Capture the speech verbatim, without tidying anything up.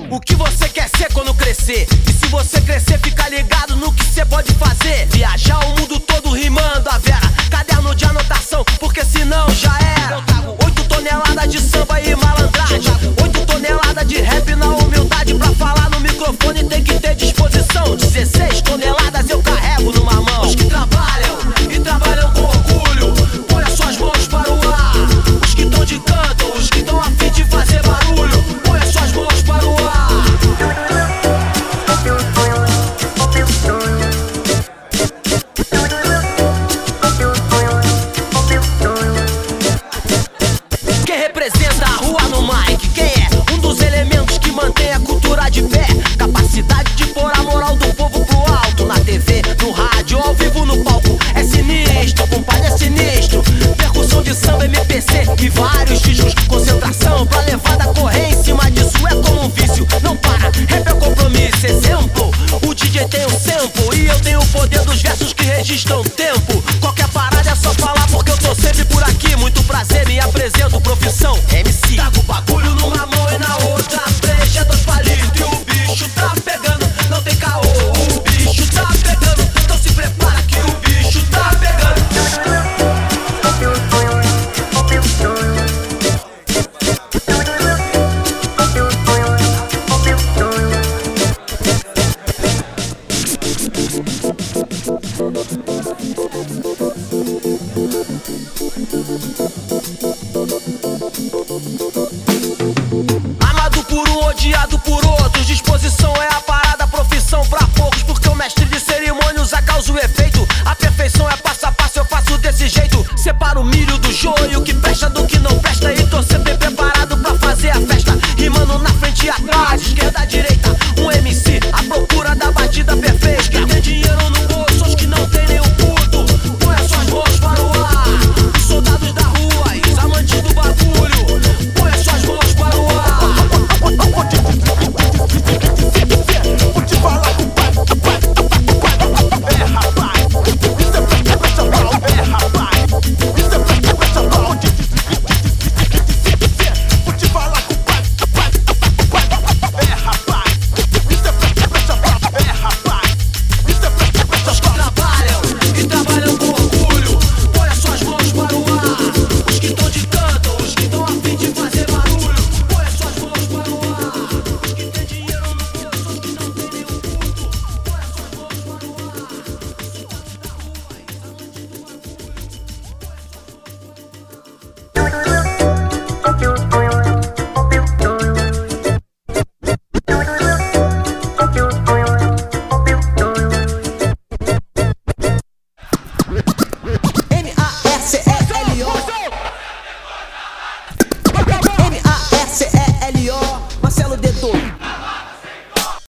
o que você quer ser quando crescer. E se você crescer, fica ligado no que você pode fazer. Viajar o mundo todo rimando a vera, caderno de anotação, porque senão já era. Eu trago oito toneladas de samba e malandragem, oito toneladas de rap na humildade. Pra falar no microfone tem que ter disposição. Dezesseis toneladas eu carrego numa mão. Os que trabalham e trabalham com orgulho, põe as suas mãos para o ar. Os que tão de canto, os que tão a fim de fazer barulho, põe as suas mãos para o ar. Quem representa a rua no mic? Quem é um dos elementos que mantém a cultura de pé? Capacidade de pôr a moral do povo pro alto. Na T V, no rádio, ao vivo, no palco. É sinistro, compadre, é sinistro. Percussão de samba, M P C e vários discos. Concentração pra levar da correr em cima disso é como um vício. Não para, rap é compromisso. Exemplo, o D J tem um sample e eu tenho o poder dos versos que registram tempo. Qualquer parada é só falar porque eu tô sempre por aqui. Muito prazer, me apresento, profissão M C. Trago o bagulho numa mão e na outra brecha, dois palitos e o bicho tá pegando. Não tem caô, o bicho tá pegando. Então se prepara que o bicho tá pegando. Amado por um, odiado por outros. Disposição é a parada, profissão pra poucos. Porque o mestre de cerimônia usa causa o efeito. A perfeição é passo a passo, eu faço desse jeito. Separo o milho do joio, que presta do que não presta e